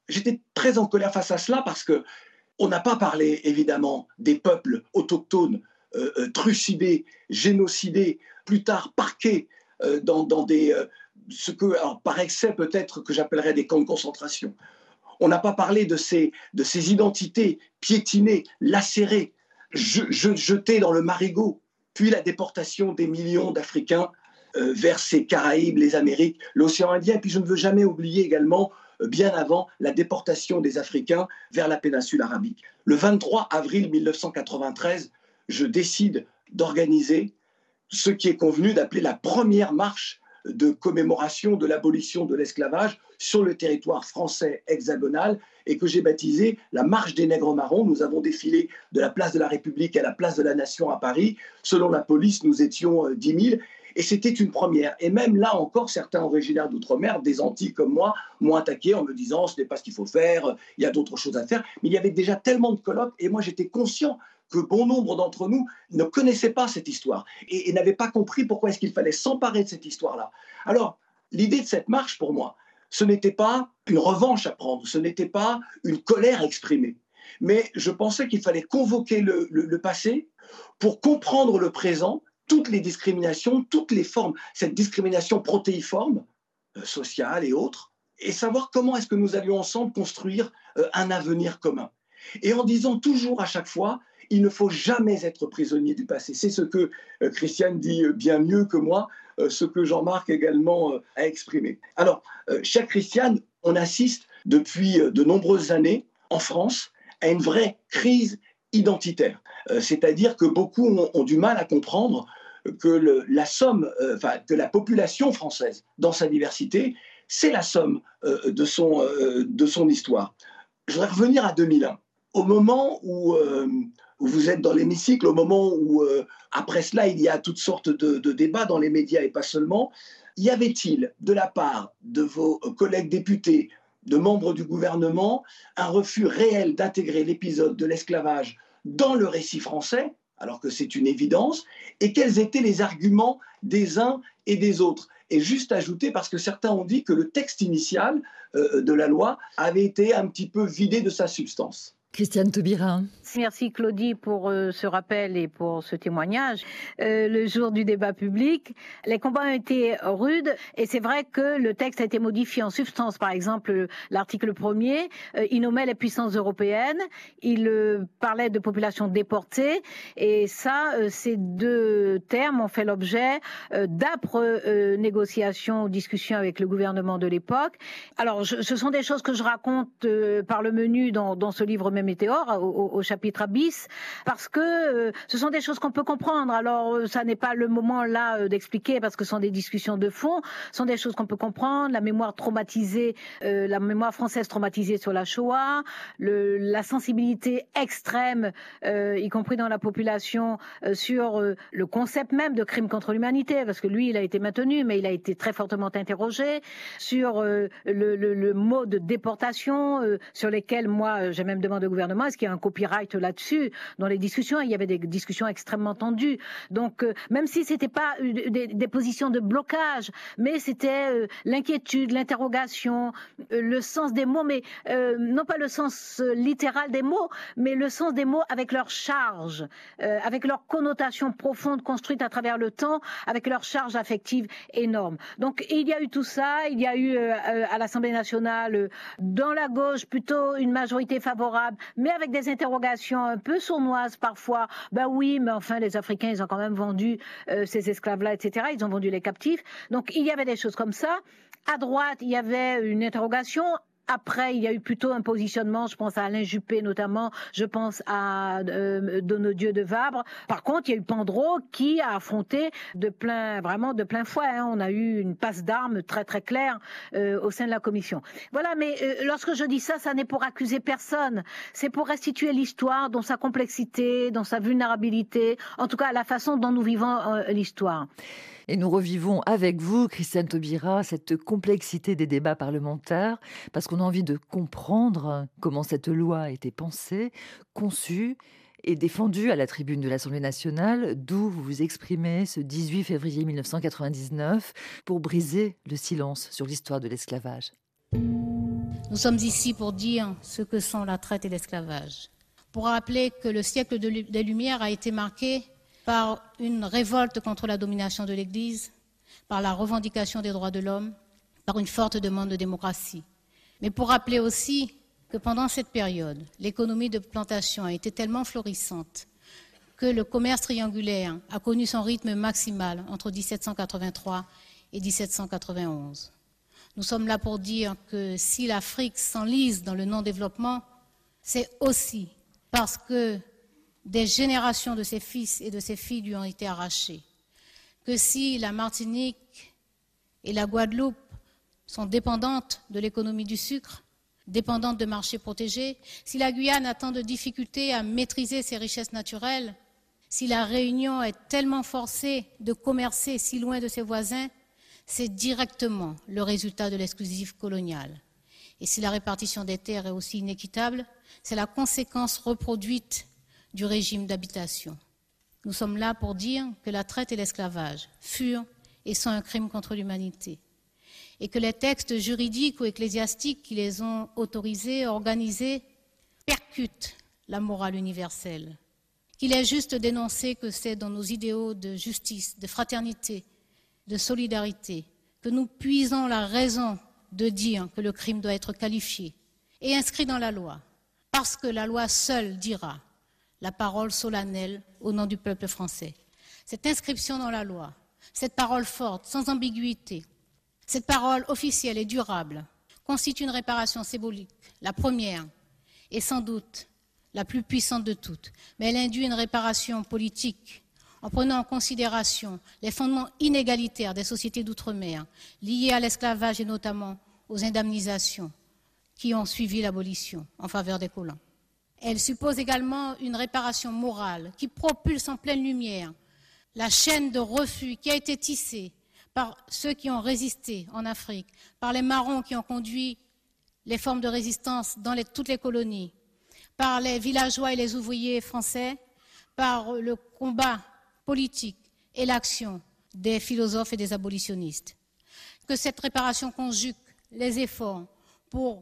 j'étais très en colère face à cela parce qu'on n'a pas parlé, évidemment, des peuples autochtones euh, euh, trucidés, génocidés, plus tard parqués euh, dans, dans des, euh, ce que, alors, par excès peut-être, que j'appellerais des camps de concentration. On n'a pas parlé de ces, de ces identités piétinées, lacérées, je, je, jetées dans le marigot, puis la déportation des millions d'Africains euh, vers ces Caraïbes, les Amériques, l'océan Indien. Et puis je ne veux jamais oublier également, euh, bien avant, la déportation des Africains vers la péninsule arabique. Le vingt-trois avril mille neuf cent quatre-vingt-treize, je décide d'organiser ce qui est convenu d'appeler la première marche de commémoration de l'abolition de l'esclavage sur le territoire français hexagonal et que j'ai baptisé la marche des nègres marrons. Nous avons défilé de la place de la République à la place de la Nation à Paris. Selon la police, nous étions dix mille et c'était une première. Et même là encore, certains originaires d'outre-mer, des Antilles comme moi, m'ont attaqué en me disant ce n'est pas ce qu'il faut faire, il y a d'autres choses à faire. Mais il y avait déjà tellement de colloques et moi j'étais conscient que bon nombre d'entre nous ne connaissaient pas cette histoire et, et n'avaient pas compris pourquoi est-ce qu'il fallait s'emparer de cette histoire-là. Alors, l'idée de cette marche, pour moi, ce n'était pas une revanche à prendre, ce n'était pas une colère à exprimer, mais je pensais qu'il fallait convoquer le, le, le passé pour comprendre le présent, toutes les discriminations, toutes les formes, cette discrimination protéiforme, euh, sociale et autres, et savoir comment est-ce que nous allions ensemble construire euh, un avenir commun. Et en disant toujours à chaque fois, il ne faut jamais être prisonnier du passé. C'est ce que euh, Christiane dit bien mieux que moi, euh, ce que Jean-Marc également euh, a exprimé. Alors, euh, chère Christiane, on assiste depuis euh, de nombreuses années en France à une vraie crise identitaire. Euh, c'est-à-dire que beaucoup ont, ont du mal à comprendre que le, la somme, euh, enfin, que la population française, dans sa diversité, c'est la somme euh, de, son, euh, de son histoire. Je voudrais revenir à deux mille un. Au moment où, euh, où vous êtes dans l'hémicycle, au moment où, euh, après cela, il y a toutes sortes de, de débats dans les médias et pas seulement, y avait-il, de la part de vos collègues députés, de membres du gouvernement, un refus réel d'intégrer l'épisode de l'esclavage dans le récit français, alors que c'est une évidence, et quels étaient les arguments des uns et des autres? Et juste ajouter, parce que certains ont dit que le texte initial euh, de la loi avait été un petit peu vidé de sa substance. Christiane Taubira. Merci Claudie pour euh, ce rappel et pour ce témoignage. Euh, le jour du débat public, les combats ont été rudes et c'est vrai que le texte a été modifié en substance. Par exemple, l'article premier, euh, il nommait les puissances européennes, il euh, parlait de populations déportées et ça, euh, ces deux termes ont fait l'objet euh, d'âpres euh, négociations, discussions avec le gouvernement de l'époque. Alors, je, ce sont des choses que je raconte euh, par le menu dans, dans ce livre même Météore, au, au, au chapitre Abyss, parce que euh, ce sont des choses qu'on peut comprendre. Alors, euh, ça n'est pas le moment là euh, d'expliquer, parce que ce sont des discussions de fond, ce sont des choses qu'on peut comprendre, la mémoire traumatisée, euh, la mémoire française traumatisée sur la Shoah, le, la sensibilité extrême, euh, y compris dans la population, euh, sur euh, le concept même de crime contre l'humanité, parce que lui, il a été maintenu, mais il a été très fortement interrogé, sur euh, le, le, le mot de déportation, euh, sur lesquels, moi, j'ai même demandé au gouvernement, est-ce qu'il y a un copyright là-dessus? Dans les discussions, il y avait des discussions extrêmement tendues. Donc, euh, même si c'était pas euh, des, des positions de blocage, mais c'était euh, l'inquiétude, l'interrogation, euh, le sens des mots, mais euh, non pas le sens euh, littéral des mots, mais le sens des mots avec leur charge, euh, avec leur connotation profonde construite à travers le temps, avec leur charge affective énorme. Donc, il y a eu tout ça. Il y a eu euh, à l'Assemblée nationale, euh, dans la gauche, plutôt une majorité favorable, mais avec des interrogations un peu sournoises parfois. Ben oui, mais enfin, les Africains, ils ont quand même vendu euh, ces esclaves-là, et cetera. Ils ont vendu les captifs. Donc, il y avait des choses comme ça. À droite, il y avait une interrogation. Après, il y a eu plutôt un positionnement, je pense à Alain Juppé notamment, je pense à euh, Donnedieu de Vabre. Par contre, il y a eu Pandro qui a affronté de plein, vraiment de plein fouet. Hein. On a eu une passe d'armes très très claire euh, au sein de la commission. Voilà, mais euh, lorsque je dis ça, ça n'est pour accuser personne. C'est pour restituer l'histoire dans sa complexité, dans sa vulnérabilité, en tout cas la façon dont nous vivons euh, l'histoire. Et nous revivons avec vous, Christiane Taubira, cette complexité des débats parlementaires, parce qu'on a envie de comprendre comment cette loi a été pensée, conçue et défendue à la tribune de l'Assemblée nationale, d'où vous vous exprimez ce dix-huit février mille neuf cent quatre-vingt-dix-neuf pour briser le silence sur l'histoire de l'esclavage. Nous sommes ici pour dire ce que sont la traite et l'esclavage, pour rappeler que le siècle des Lumières a été marqué par une révolte contre la domination de l'Église, par la revendication des droits de l'homme, par une forte demande de démocratie. Mais pour rappeler aussi que pendant cette période, l'économie de plantation a été tellement florissante que le commerce triangulaire a connu son rythme maximal entre dix-sept cent quatre-vingt-trois et dix-sept cent quatre-vingt-onze. Nous sommes là pour dire que si l'Afrique s'enlise dans le non-développement, c'est aussi parce que des générations de ses fils et de ses filles lui ont été arrachées. Que si la Martinique et la Guadeloupe sont dépendantes de l'économie du sucre, dépendantes de marchés protégés, si la Guyane a tant de difficultés à maîtriser ses richesses naturelles, si la Réunion est tellement forcée de commercer si loin de ses voisins, c'est directement le résultat de l'exclusif colonial. Et si la répartition des terres est aussi inéquitable, c'est la conséquence reproduite du régime d'habitation. Nous sommes là pour dire que la traite et l'esclavage furent et sont un crime contre l'humanité, et que les textes juridiques ou ecclésiastiques qui les ont autorisés, organisés, percutent la morale universelle. Qu'il est juste d'énoncer que c'est dans nos idéaux de justice, de fraternité, de solidarité, que nous puisons la raison de dire que le crime doit être qualifié et inscrit dans la loi, parce que la loi seule dira la parole solennelle au nom du peuple français. Cette inscription dans la loi, cette parole forte, sans ambiguïté, cette parole officielle et durable constitue une réparation symbolique, la première et sans doute la plus puissante de toutes, mais elle induit une réparation politique en prenant en considération les fondements inégalitaires des sociétés d'outre-mer liés à l'esclavage et notamment aux indemnisations qui ont suivi l'abolition en faveur des colons. Elle suppose également une réparation morale qui propulse en pleine lumière la chaîne de refus qui a été tissée par ceux qui ont résisté en Afrique, par les marrons qui ont conduit les formes de résistance dans les, toutes les colonies, par les villageois et les ouvriers français, par le combat politique et l'action des philosophes et des abolitionnistes. Que cette réparation conjugue les efforts pour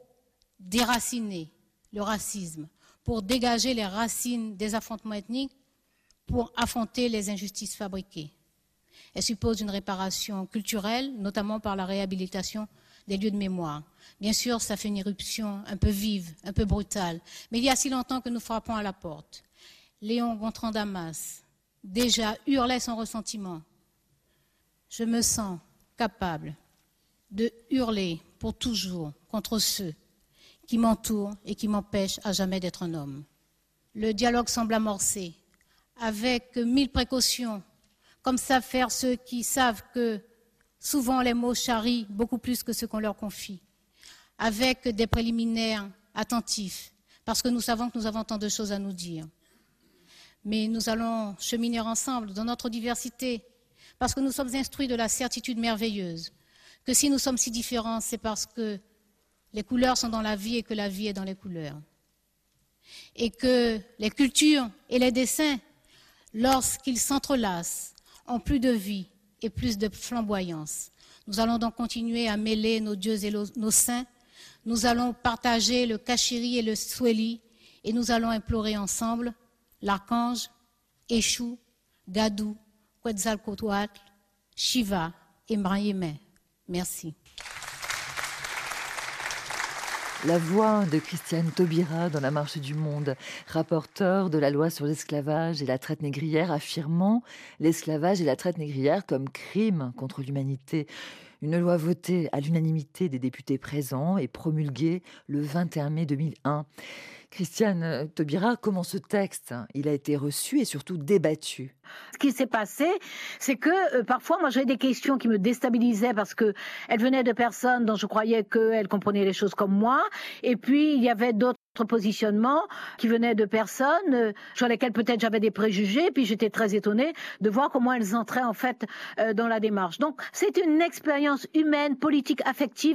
déraciner le racisme, pour dégager les racines des affrontements ethniques, pour affronter les injustices fabriquées. Elle suppose une réparation culturelle, notamment par la réhabilitation des lieux de mémoire. Bien sûr, ça fait une éruption un peu vive, un peu brutale, mais il y a si longtemps que nous frappons à la porte. Léon Gontran Damas déjà hurlait son ressentiment. Je me sens capable de hurler pour toujours contre ceux qui m'entourent et qui m'empêchent à jamais d'être un homme. Le dialogue semble amorcé, avec mille précautions, comme savent faire ceux qui savent que souvent les mots charrient beaucoup plus que ce qu'on leur confie, avec des préliminaires attentifs, parce que nous savons que nous avons tant de choses à nous dire. Mais nous allons cheminer ensemble dans notre diversité, parce que nous sommes instruits de la certitude merveilleuse, que si nous sommes si différents, c'est parce que les couleurs sont dans la vie et que la vie est dans les couleurs. Et que les cultures et les dessins, lorsqu'ils s'entrelacent, ont plus de vie et plus de flamboyance. Nous allons donc continuer à mêler nos dieux et nos saints. Nous allons partager le kachiri et le swahili et nous allons implorer ensemble l'archange, Eshu, Gadou, Quetzalcoatl, Shiva et Mrayeme. Merci. La voix de Christiane Taubira dans La Marche du Monde, rapporteur de la loi sur l'esclavage et la traite négrière, affirmant l'esclavage et la traite négrière comme crime contre l'humanité. Une loi votée à l'unanimité des députés présents et promulguée le vingt et un mai deux mille un. Christiane Taubira, comment ce texte il a été reçu et surtout débattu? Ce qui s'est passé, c'est que euh, parfois, moi, j'avais des questions qui me déstabilisaient parce que elles venaient de personnes dont je croyais qu'elles comprenaient les choses comme moi. Et puis, il y avait d'autres positionnements qui venaient de personnes euh, sur lesquelles peut-être j'avais des préjugés. Puis, j'étais très étonnée de voir comment elles entraient en fait euh, dans la démarche. Donc, c'est une expérience humaine, politique, affective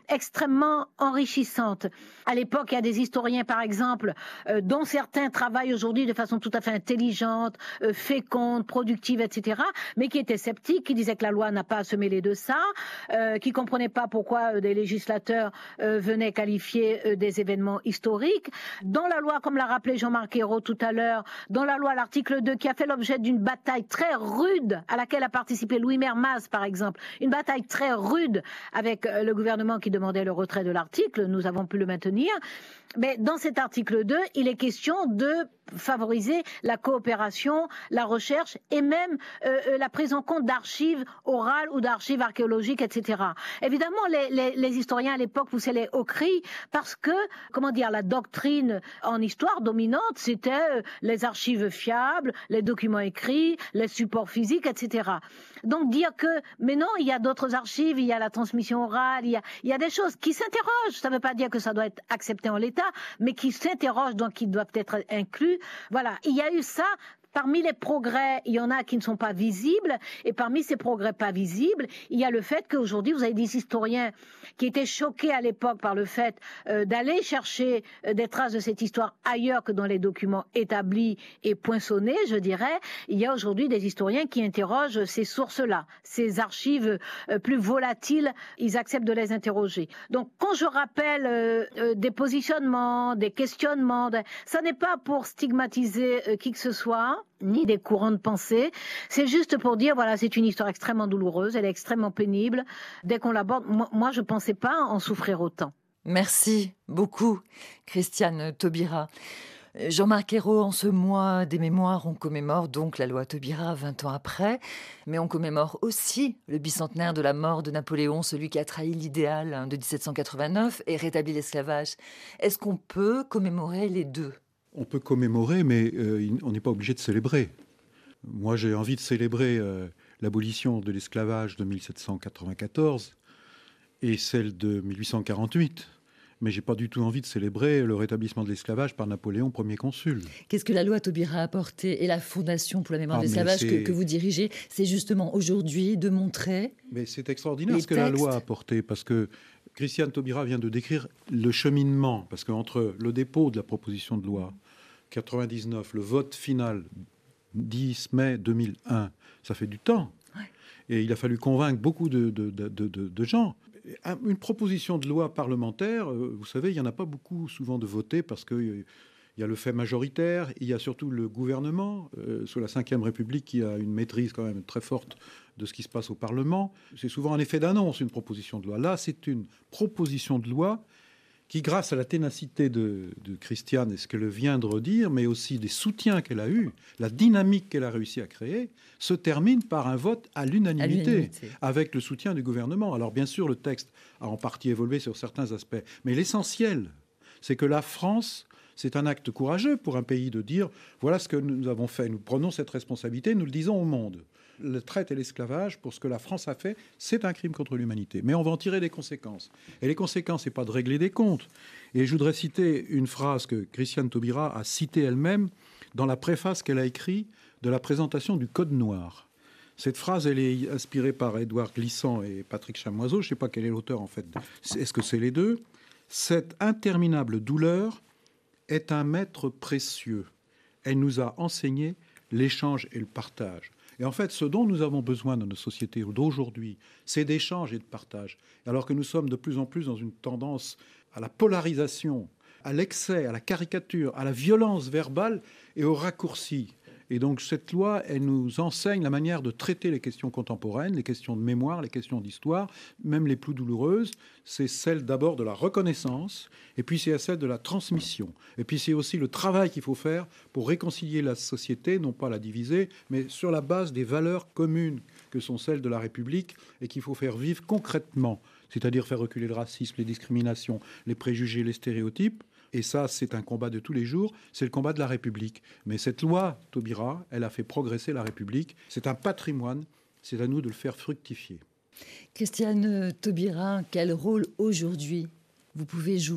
extrêmement enrichissante. À l'époque, il y a des historiens, par exemple, euh, dont certains travaillent aujourd'hui de façon tout à fait intelligente, euh, féconde, productive, et cetera, mais qui étaient sceptiques, qui disaient que la loi n'a pas à se mêler de ça, euh, qui ne comprenaient pas pourquoi euh, des législateurs euh, venaient qualifier euh, des événements historiques. Dans la loi, comme l'a rappelé Jean-Marc Ayrault tout à l'heure, dans la loi, l'article deux, qui a fait l'objet d'une bataille très rude à laquelle a participé Louis Mermaz, par exemple, une bataille très rude avec le gouvernement qui demandait le retrait de l'article, nous avons pu le maintenir. Mais dans cet article deux, il est question de favoriser la coopération, la recherche et même euh, la prise en compte d'archives orales ou d'archives archéologiques, et cetera. Évidemment, les, les, les historiens à l'époque poussaient les hauts cris parce que, comment dire, la doctrine en histoire dominante, c'était les archives fiables, les documents écrits, les supports physiques, et cetera. Donc dire que, mais non, il y a d'autres archives, il y a la transmission orale, il y a, il y a des choses qui s'interrogent. Ça ne veut pas dire que ça doit être accepté en l'état, mais qui s'interrogent, donc qui doivent être inclus. Voilà, il y a eu ça. Parmi les progrès, il y en a qui ne sont pas visibles, et parmi ces progrès pas visibles, il y a le fait qu'aujourd'hui, vous avez des historiens qui étaient choqués à l'époque par le fait euh, d'aller chercher euh, des traces de cette histoire ailleurs que dans les documents établis et poinçonnés, je dirais. Il y a aujourd'hui des historiens qui interrogent ces sources-là, ces archives euh, plus volatiles, ils acceptent de les interroger. Donc, quand je rappelle euh, euh, des positionnements, des questionnements, de... ça n'est pas pour stigmatiser euh, qui que ce soit, ni des courants de pensée. C'est juste pour dire, voilà, c'est une histoire extrêmement douloureuse, elle est extrêmement pénible. Dès qu'on l'aborde, moi, moi je ne pensais pas en souffrir autant. Merci beaucoup, Christiane Taubira. Jean-Marc Ayrault, en ce mois des mémoires, on commémore donc la loi Taubira vingt ans après, mais on commémore aussi le bicentenaire de la mort de Napoléon, celui qui a trahi l'idéal de dix-sept cent quatre-vingt-neuf et rétabli l'esclavage. Est-ce qu'on peut commémorer les deux ? On peut commémorer, mais euh, on n'est pas obligé de célébrer. Moi, j'ai envie de célébrer euh, l'abolition de l'esclavage de mille sept cent quatre-vingt-quatorze et celle de mille huit cent quarante-huit. Mais je n'ai pas du tout envie de célébrer le rétablissement de l'esclavage par Napoléon, premier consul. Qu'est-ce que la loi Taubira a apporté et la Fondation pour la mémoire ah, de l'esclavage que, que vous dirigez, c'est justement aujourd'hui de montrer... Mais c'est extraordinaire ce que la loi a apporté, parce que Christiane Taubira vient de décrire le cheminement, parce qu'entre le dépôt de la proposition de loi, quatre-vingt-dix-neuf, le vote final, dix mai deux mille un, ça fait du temps. Ouais. Et il a fallu convaincre beaucoup de, de, de, de, de gens. Une proposition de loi parlementaire, vous savez, il n'y en a pas beaucoup souvent de voter parce qu'il y a le fait majoritaire, il y a surtout le gouvernement, euh, sous la cinquième République, qui a une maîtrise quand même très forte de ce qui se passe au Parlement. C'est souvent un effet d'annonce, une proposition de loi. Là, c'est une proposition de loi qui, grâce à la ténacité de, de Christiane et ce qu'elle vient de redire, mais aussi des soutiens qu'elle a eus, la dynamique qu'elle a réussi à créer, se termine par un vote à l'unanimité, à l'unanimité, avec le soutien du gouvernement. Alors bien sûr, le texte a en partie évolué sur certains aspects, mais l'essentiel, c'est que la France, c'est un acte courageux pour un pays de dire « voilà ce que nous avons fait, nous prenons cette responsabilité, nous le disons au monde ». La traite et l'esclavage, pour ce que la France a fait, c'est un crime contre l'humanité. Mais on va en tirer des conséquences. Et les conséquences, c'est pas de régler des comptes. Et je voudrais citer une phrase que Christiane Taubira a citée elle-même dans la préface qu'elle a écrite de la présentation du Code noir. Cette phrase, elle est inspirée par Édouard Glissant et Patrick Chamoiseau. Je ne sais pas quel est l'auteur, en fait. Est-ce que c'est les deux ? Cette interminable douleur est un maître précieux. Elle nous a enseigné l'échange et le partage. Et en fait, ce dont nous avons besoin dans nos sociétés d'aujourd'hui, c'est d'échange et de partage. Alors que nous sommes de plus en plus dans une tendance à la polarisation, à l'excès, à la caricature, à la violence verbale et au raccourci. Et donc cette loi, elle nous enseigne la manière de traiter les questions contemporaines, les questions de mémoire, les questions d'histoire, même les plus douloureuses. C'est celle d'abord de la reconnaissance, et puis c'est celle de la transmission. Et puis c'est aussi le travail qu'il faut faire pour réconcilier la société, non pas la diviser, mais sur la base des valeurs communes que sont celles de la République et qu'il faut faire vivre concrètement, c'est-à-dire faire reculer le racisme, les discriminations, les préjugés, les stéréotypes. Et ça, c'est un combat de tous les jours, c'est le combat de la République. Mais cette loi Taubira, elle a fait progresser la République. C'est un patrimoine, c'est à nous de le faire fructifier. Christiane Taubira, quel rôle aujourd'hui vous pouvez jouer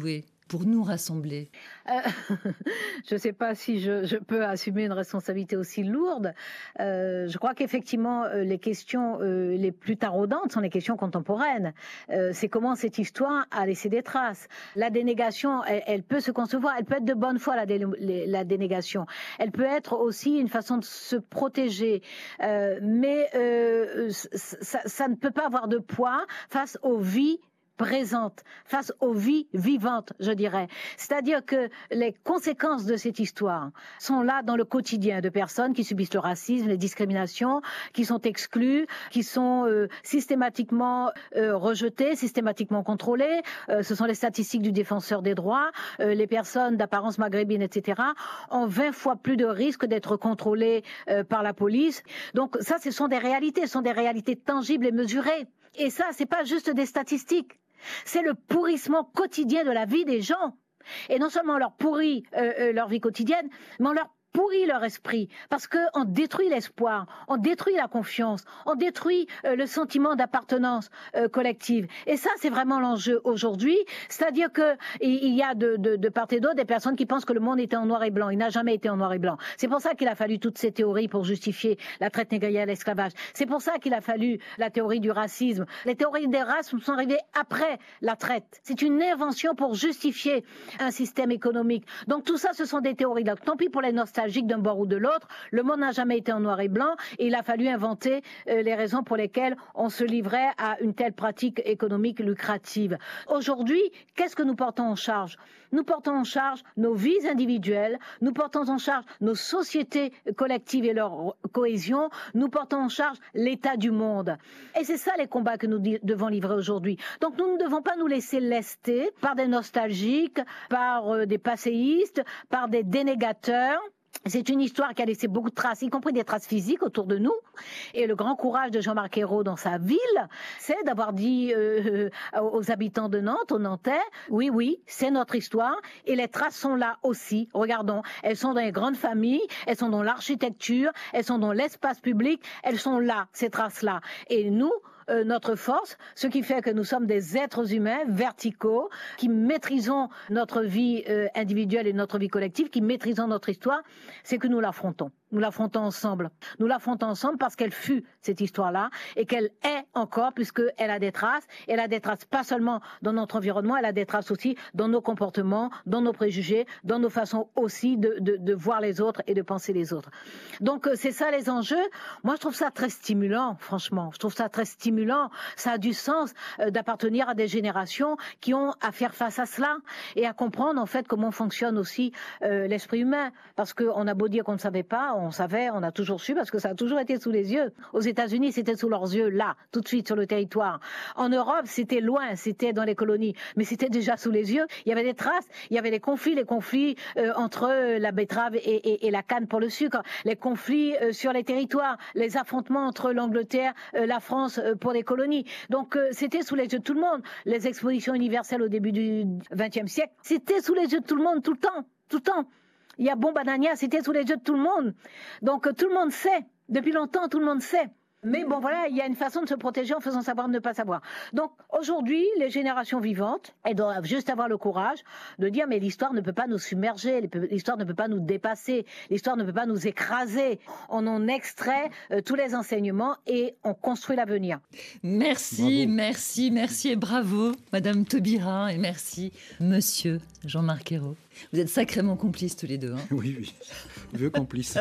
pour nous rassembler? euh, Je ne sais pas si je, je peux assumer une responsabilité aussi lourde. Euh, je crois qu'effectivement, euh, les questions euh, les plus taraudantes sont les questions contemporaines. Euh, c'est comment cette histoire a laissé des traces. La dénégation, elle, elle peut se concevoir, elle peut être de bonne foi, la, dé, la dénégation. Elle peut être aussi une façon de se protéger. Euh, mais euh, ça, ça ne peut pas avoir de poids face aux vies présente, face aux vies vivantes, je dirais. C'est-à-dire que les conséquences de cette histoire sont là dans le quotidien de personnes qui subissent le racisme, les discriminations, qui sont exclues, qui sont euh, systématiquement euh, rejetées, systématiquement contrôlées. Euh, ce sont les statistiques du défenseur des droits. Euh, les personnes d'apparence maghrébine, et cetera, ont vingt fois plus de risques d'être contrôlées euh, par la police. Donc ça, ce sont des réalités, ce sont des réalités tangibles et mesurées. Et ça, c'est pas juste des statistiques. C'est le pourrissement quotidien de la vie des gens. Et non seulement on leur pourrit euh, euh, leur vie quotidienne, mais on leur pourrit leur esprit, parce qu'on détruit l'espoir, on détruit la confiance, on détruit euh, le sentiment d'appartenance euh, collective. Et ça, c'est vraiment l'enjeu aujourd'hui. C'est-à-dire qu'il il y a de, de, de part et d'autre des personnes qui pensent que le monde était en noir et blanc. Il n'a jamais été en noir et blanc. C'est pour ça qu'il a fallu toutes ces théories pour justifier la traite négrière et l'esclavage. C'est pour ça qu'il a fallu la théorie du racisme. Les théories des races sont arrivées après la traite. C'est une invention pour justifier un système économique. Donc tout ça, ce sont des théories. Donc tant pis pour les nostalgiques d'un bord ou de l'autre, le monde n'a jamais été en noir et blanc et il a fallu inventer euh, les raisons pour lesquelles on se livrait à une telle pratique économique lucrative. Aujourd'hui, qu'est-ce que nous portons en charge? Nous portons en charge nos vies individuelles, nous portons en charge nos sociétés collectives et leur cohésion, nous portons en charge l'état du monde. Et c'est ça les combats que nous devons livrer aujourd'hui. Donc nous ne devons pas nous laisser lester par des nostalgiques, par euh, des passéistes, par des dénégateurs. C'est une histoire qui a laissé beaucoup de traces, y compris des traces physiques autour de nous. Et le grand courage de Jean-Marc Ayrault dans sa ville, c'est d'avoir dit euh, aux habitants de Nantes, aux Nantais, oui, oui, c'est notre histoire. Et les traces sont là aussi. Regardons, elles sont dans les grandes familles, elles sont dans l'architecture, elles sont dans l'espace public, elles sont là, ces traces-là. Et nous, Euh, notre force, ce qui fait que nous sommes des êtres humains verticaux, qui maîtrisons notre vie euh, individuelle et notre vie collective, qui maîtrisons notre histoire, c'est que nous l'affrontons. Nous l'affrontons ensemble. Nous l'affrontons ensemble parce qu'elle fut cette histoire-là et qu'elle est encore, puisqu'elle a des traces. Elle a des traces pas seulement dans notre environnement, elle a des traces aussi dans nos comportements, dans nos préjugés, dans nos façons aussi de, de, de voir les autres et de penser les autres. Donc euh, c'est ça les enjeux. Moi je trouve ça très stimulant, franchement. Je trouve ça très stimulant. Ça a du sens euh, d'appartenir à des générations qui ont à faire face à cela et à comprendre en fait comment fonctionne aussi euh, l'esprit humain. Parce qu'on a beau dire qu'on ne savait pas, on savait, on a toujours su parce que ça a toujours été sous les yeux. Aux États-Unis, c'était sous leurs yeux, là, tout de suite sur le territoire. En Europe, c'était loin, c'était dans les colonies, mais c'était déjà sous les yeux. Il y avait des traces, il y avait des conflits, les conflits euh, entre la betterave et, et, et la canne pour le sucre, les conflits euh, sur les territoires, les affrontements entre l'Angleterre, euh, la France euh, pour les colonies. Donc euh, c'était sous les yeux de tout le monde. Les expositions universelles au début du vingtième siècle, c'était sous les yeux de tout le monde, tout le temps, tout le temps. Il y a Bombanania, c'était sous les yeux de tout le monde. Donc tout le monde sait, depuis longtemps tout le monde sait. Mais bon voilà, il y a une façon de se protéger en faisant savoir de ne pas savoir. Donc aujourd'hui, les générations vivantes, elles doivent juste avoir le courage de dire mais l'histoire ne peut pas nous submerger, l'histoire ne peut pas nous dépasser, l'histoire ne peut pas nous écraser. On en extrait euh, tous les enseignements et on construit l'avenir. Merci, Bravo. merci, merci et bravo Madame Taubira et merci Monsieur Jean-Marc Ayrault. Vous êtes sacrément complices tous les deux. Hein. Oui, oui, vieux complice.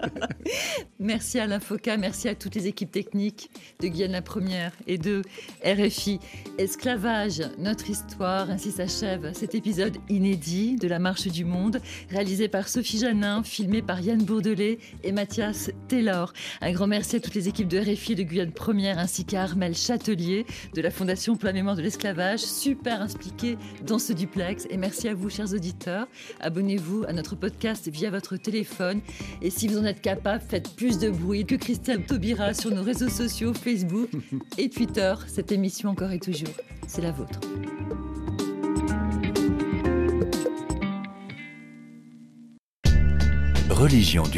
Merci à Alain Foka, merci à toutes les équipes techniques de Guyane la Première et de R F I. Esclavage, notre histoire, ainsi s'achève cet épisode inédit de La Marche du Monde, réalisé par Sophie Janin, filmé par Yann Bourdelet et Mathias Taylor. Un grand merci à toutes les équipes de R F I et de Guyane Première, ainsi qu'à Armel Châtelier de la Fondation pour la mémoire de l'esclavage, super impliqué dans ce duplex. Et merci à vous, chers auditeurs. Abonnez-vous à notre podcast via votre téléphone. Et si vous en êtes capable, faites plus de bruit que Christiane Taubira sur nos réseaux sociaux, Facebook et Twitter. Cette émission encore et toujours, c'est la vôtre. Religion du